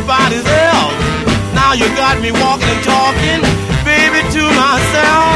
anybody's else. Now you got me walking and talking, baby, to myself.